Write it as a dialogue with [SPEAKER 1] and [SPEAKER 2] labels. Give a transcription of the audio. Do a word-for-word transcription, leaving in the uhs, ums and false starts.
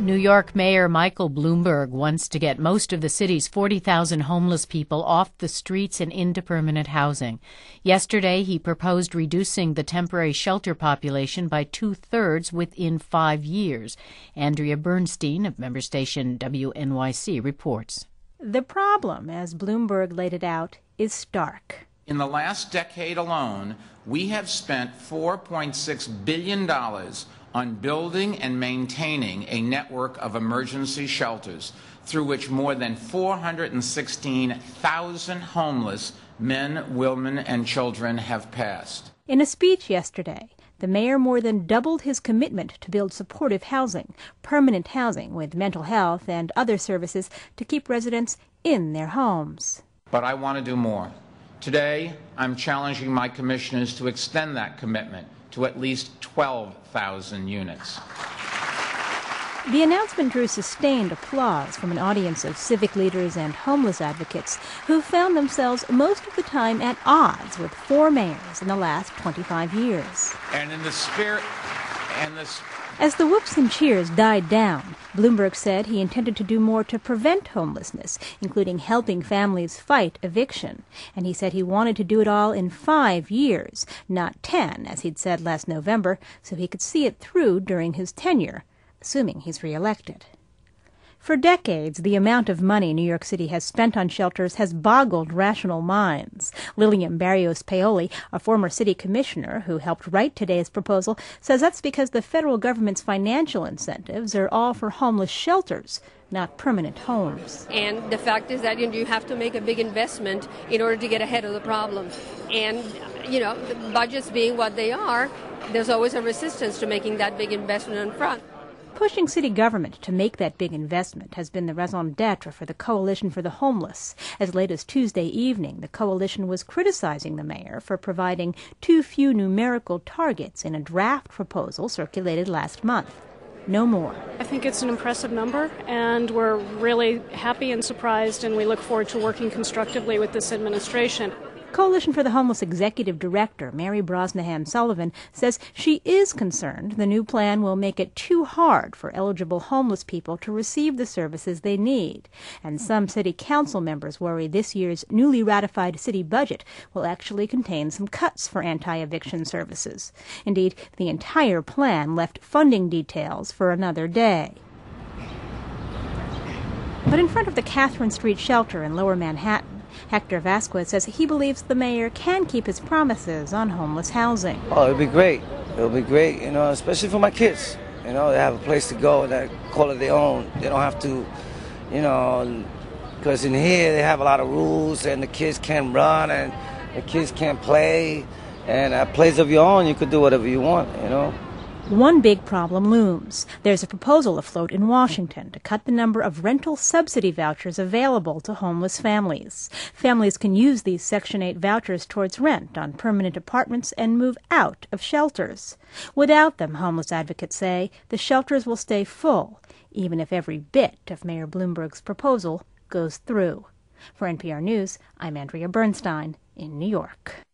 [SPEAKER 1] New York Mayor Michael Bloomberg wants to get most of the city's forty thousand homeless people off the streets and into permanent housing. Yesterday, he proposed reducing the temporary shelter population by two-thirds within five years. Andrea Bernstein of member station W N Y C reports.
[SPEAKER 2] The problem, as Bloomberg laid it out, is stark.
[SPEAKER 3] In the last decade alone, we have spent four point six billion dollars on building and maintaining a network of emergency shelters through which more than four hundred sixteen thousand homeless men, women, and children have passed.
[SPEAKER 2] In a speech yesterday, the mayor more than doubled his commitment to build supportive housing, permanent housing with mental health and other services to keep residents in their homes.
[SPEAKER 3] But I want to do more. Today, I'm challenging my commissioners to extend that commitment to at least twelve thousand units.
[SPEAKER 2] The announcement drew sustained applause from an audience of civic leaders and homeless advocates who found themselves most of the time at odds with four mayors in the last twenty-five years.
[SPEAKER 3] And in the spirit and the
[SPEAKER 2] As the whoops and cheers died down, Bloomberg said he intended to do more to prevent homelessness, including helping families fight eviction. And he said he wanted to do it all in five years, not ten, as he'd said last November, so he could see it through during his tenure, assuming he's reelected. For decades, the amount of money New York City has spent on shelters has boggled rational minds. Lilian Barrios Paoli, a former city commissioner who helped write today's proposal, says that's because the federal government's financial incentives are all for homeless shelters, not permanent homes.
[SPEAKER 4] And the fact is that you, know, you have to make a big investment in order to get ahead of the problem. And, you know, the budgets being what they are, there's always a resistance to making that big investment in front.
[SPEAKER 2] Pushing city government to make that big investment has been the raison d'etre for the Coalition for the Homeless. As late as Tuesday evening, the coalition was criticizing the mayor for providing too few numerical targets in a draft proposal circulated last month. No more.
[SPEAKER 5] I think it's an impressive number, and we're really happy and surprised, and we look forward to working constructively with this administration.
[SPEAKER 2] Coalition for the Homeless Executive Director, Mary Brosnahan Sullivan, says she is concerned the new plan will make it too hard for eligible homeless people to receive the services they need. And some city council members worry this year's newly ratified city budget will actually contain some cuts for anti-eviction services. Indeed, the entire plan left funding details for another day. But in front of the Catherine Street shelter in Lower Manhattan, Hector Vasquez says he believes the mayor can keep his promises on homeless housing.
[SPEAKER 6] Oh, it'll be great. It'll be great, you know, especially for my kids. You know, they have a place to go that call it their own. They don't have to, you know, because in here they have a lot of rules and the kids can't run and the kids can't play. And at a place of your own, you could do whatever you want, you know.
[SPEAKER 2] One big problem looms. There's a proposal afloat in Washington to cut the number of rental subsidy vouchers available to homeless families. Families can use these Section eight vouchers towards rent on permanent apartments and move out of shelters. Without them, homeless advocates say, the shelters will stay full, even if every bit of Mayor Bloomberg's proposal goes through. For N P R News, I'm Andrea Bernstein in New York.